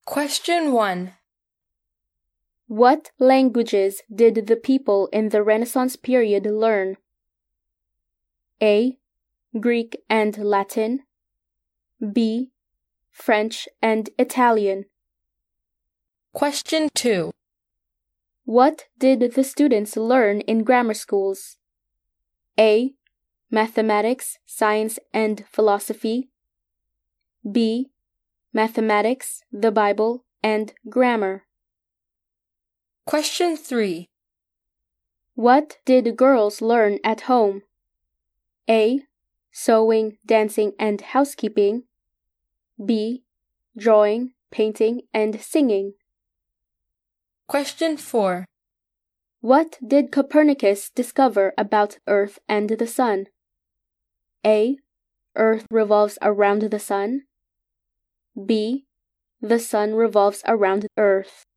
Question 1. What languages did the people in the Renaissance period learn? A. Greek and Latin. B. French and Italian. Question 2. What did the students learn in grammar schools? A. Mathematics, science, and philosophy. B. Mathematics, the Bible, and grammar. Question 3. What did girls learn at home? A. Sewing, dancing, and housekeeping. B. Drawing, painting, and singing. Question 4. What did Copernicus discover about Earth and the Sun? A. Earth revolves around the Sun. B. The Sun revolves around Earth.